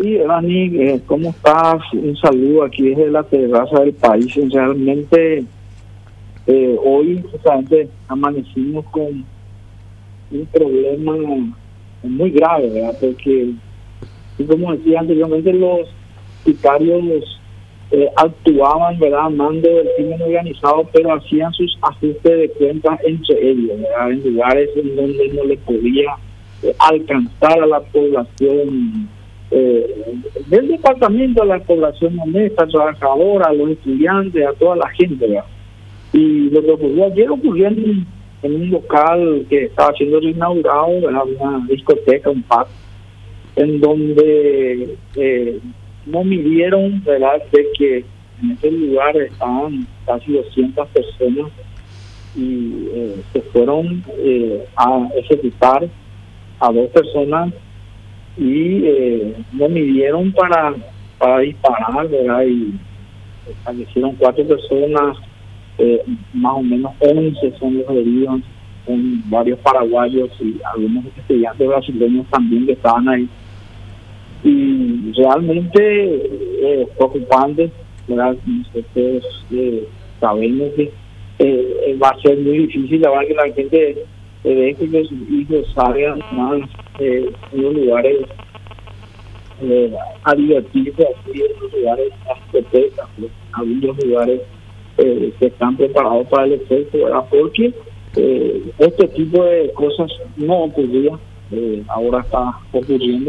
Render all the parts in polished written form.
Sí, Dani, ¿cómo estás? Un saludo aquí desde la terraza del país. Realmente hoy justamente amanecimos con un problema muy grave, ¿verdad? Porque, y como decía anteriormente, los sicarios actuaban, ¿verdad?, a mando del crimen organizado, pero hacían sus ajustes de cuentas entre ellos, ¿verdad?, en lugares en donde no le podía alcanzar a la población del departamento, a la población honesta, trabajadora, a los estudiantes, a toda la gente, ¿verdad? Y lo que ocurrió en un local que estaba siendo reinaugurado, ¿verdad?, una discoteca, un pub, en donde no midieron, ¿verdad?, de que en ese lugar estaban casi 200 personas y se fueron a ejecutar a 2 personas y no midieron para disparar, ¿verdad? Y fallecieron 4 personas, más o menos 11 son los heridos, con varios paraguayos y algunos estudiantes brasileños también que estaban ahí. Y realmente es preocupante, ¿verdad? Nosotros sabemos que va a ser muy difícil, la verdad, que la gente deje que sus hijos salgan más en los lugares a divertirse, así en los lugares discotecas, algunos lugares que están preparados para el efecto, ¿verdad? Porque este tipo de cosas no ocurría, ahora está ocurriendo.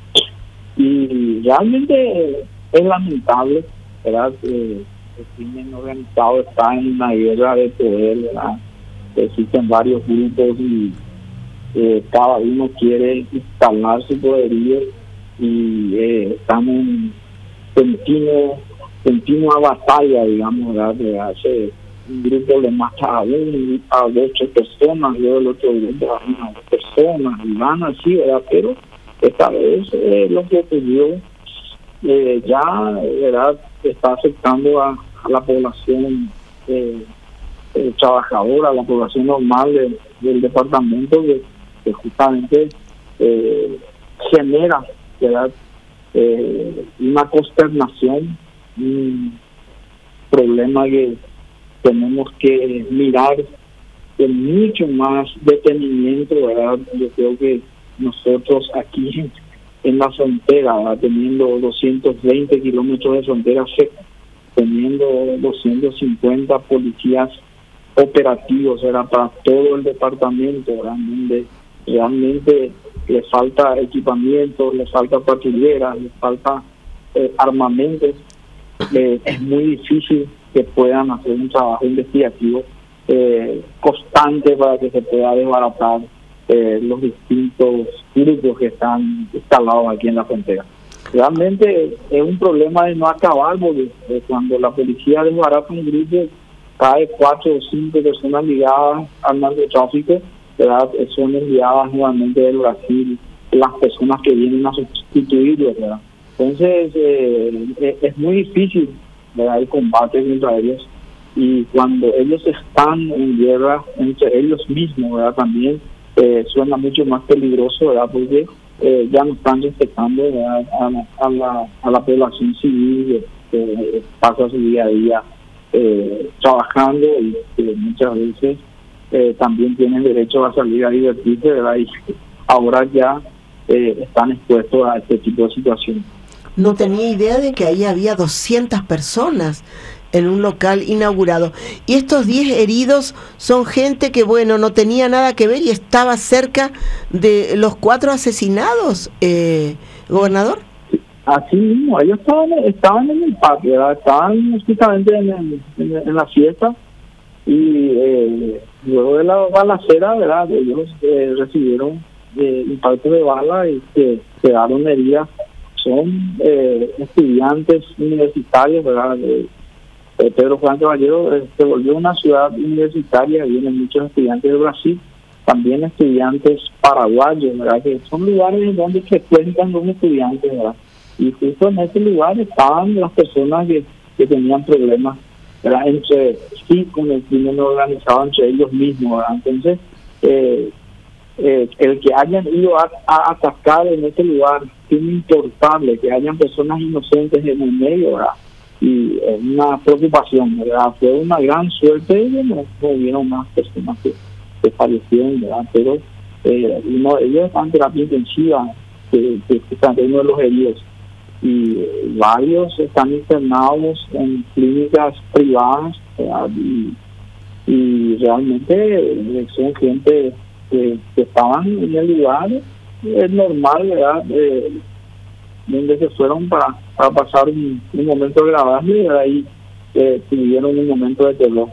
Y realmente es lamentable, ¿verdad? El crimen organizado está en una guerra de poder, ¿verdad? Existen varios grupos y cada uno quiere instalar su poderío y estamos en continua batalla, digamos, ¿verdad? De hace un grupo le mata a 8 personas, luego el otro grupo a 1 personas y van así, ¿verdad? Pero esta vez lo que ocurrió ya, ¿verdad?, está afectando a la población trabajadora, a la población normal del departamento, que justamente genera, ¿verdad?, una consternación, un problema que tenemos que mirar con mucho más detenimiento, ¿verdad? Yo creo que nosotros aquí en la frontera, ¿verdad?, teniendo 220 kilómetros de frontera seca, teniendo 250 policías operativos, ¿verdad?, para todo el departamento, ¿verdad?, donde realmente le falta equipamiento, le falta patrulleras, le falta armamentos, es muy difícil que puedan hacer un trabajo investigativo constante para que se pueda desbaratar los distintos grupos que están instalados aquí en la frontera. Realmente es un problema de no acabar, porque cuando la policía desbarata un grupo, cae 4 o 5 personas ligadas al narcotráfico, ¿verdad?, son enviadas nuevamente del Brasil las personas que vienen a sustituirlos, ¿verdad? Entonces es muy difícil, ¿verdad?, el combate contra ellos, y cuando ellos están en guerra entre ellos mismos, ¿verdad?, también suena mucho más peligroso, ¿verdad?, porque ya no están respetando, ¿verdad?, a la población civil que pasa su día a día trabajando y que muchas veces también tienen derecho a salir a divertirse, ¿verdad?, y ahora ya están expuestos a este tipo de situaciones. No tenía idea de que ahí había 200 personas en un local inaugurado. Y estos 10 heridos son gente que, bueno, no tenía nada que ver y estaba cerca de los 4 asesinados, gobernador. Así mismo, ellos estaban en el patio, ¿verdad?, estaban justamente en la fiesta, y luego de la balacera, ¿verdad?, ellos recibieron impactos de bala y quedaron heridas. Son estudiantes universitarios, ¿verdad? Pedro Juan Caballero se volvió una ciudad universitaria, vienen muchos estudiantes de Brasil, también estudiantes paraguayos, ¿verdad?, que son lugares donde se cuentan los estudiantes, ¿verdad? Y justo en ese lugar estaban las personas que tenían problemas, ¿verdad?, entre sí con el crimen organizado, entre ellos mismos, ¿verdad? Entonces el que hayan ido a atacar en este lugar, sin importarle que hayan personas inocentes en el medio, ¿verdad? Y es una preocupación, ¿verdad? Fue una gran suerte y no hubieron más personas que fallecieron, ¿verdad? Pero uno de ellos está en terapia intensiva, que está uno de los heridos, y varios están internados en clínicas privadas, ¿verdad? Y realmente son gente que estaban en el lugar, es normal, ¿verdad? Donde se fueron para pasar un momento agradable, y ahí tuvieron un momento de terror.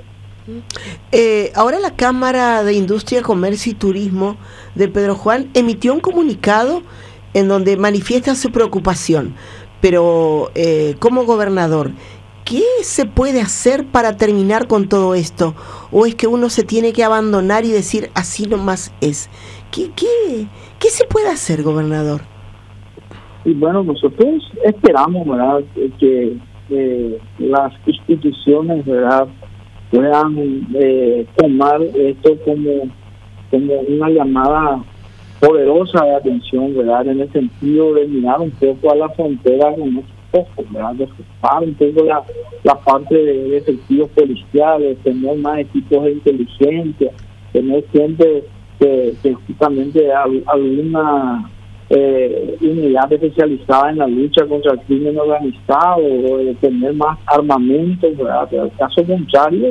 Ahora la Cámara de Industria, Comercio y Turismo de Pedro Juan emitió un comunicado en donde manifiesta su preocupación, pero como gobernador, ¿qué se puede hacer para terminar con todo esto? ¿O es que uno se tiene que abandonar y decir así nomás es? ¿Qué se puede hacer, gobernador? Y bueno, nosotros esperamos, ¿verdad?, que las instituciones, ¿verdad?, puedan tomar esto como una llamada poderosa de atención, ¿verdad?, en el sentido de mirar un poco a la frontera con estos ojos, ¿verdad?, de ocupar un poco la parte de efectivos policiales, tener más equipos de inteligencia, tener gente que justamente alguna unidad especializada en la lucha contra el crimen organizado, o tener más armamentos, ¿verdad? Pero en el caso contrario,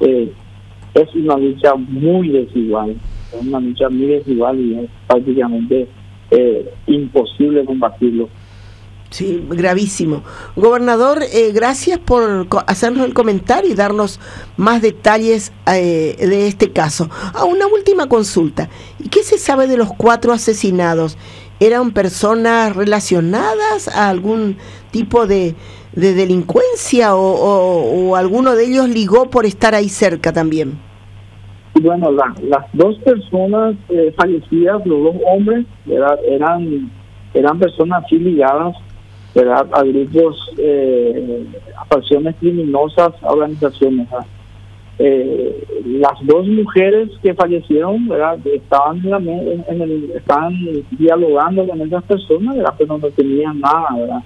es una lucha muy desigual, y es prácticamente imposible combatirlo. Sí, gravísimo. Gobernador, gracias por hacernos el comentario y darnos más detalles de este caso. Una última consulta. ¿Y qué se sabe de los 4 asesinados? ¿Eran personas relacionadas a algún tipo de delincuencia o alguno de ellos ligó por estar ahí cerca también? Y bueno, las 2 personas fallecidas, los 2 hombres, ¿verdad?, eran personas así ligadas, ¿verdad?, a grupos, a facciones criminosas, a organizaciones, ¿verdad? Las 2 mujeres que fallecieron, ¿verdad?, estaban estaban dialogando con esas personas, ¿verdad?, pero no tenían nada, ¿verdad?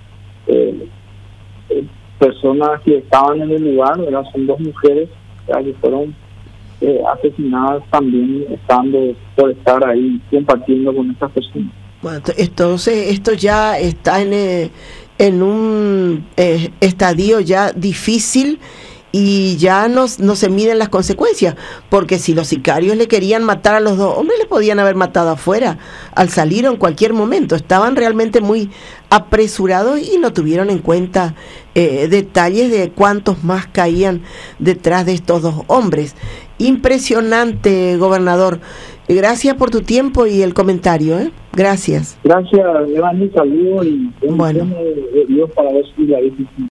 Personas que estaban en el lugar, ¿verdad?, son 2 mujeres, ¿verdad?, que fueron asesinadas también por estar ahí compartiendo con estas personas. Bueno, entonces esto ya está en un estadio ya difícil y ya no se miden las consecuencias, porque si los sicarios le querían matar a los 2 hombres, les podían haber matado afuera al salir o en cualquier momento. Estaban realmente muy apresurados y no tuvieron en cuenta detalles de cuántos más caían detrás de estos 2 hombres. Impresionante, gobernador. Gracias por tu tiempo y el comentario, ¿eh? Gracias. Gracias, le mando un saludo y bueno, Dios para ver si la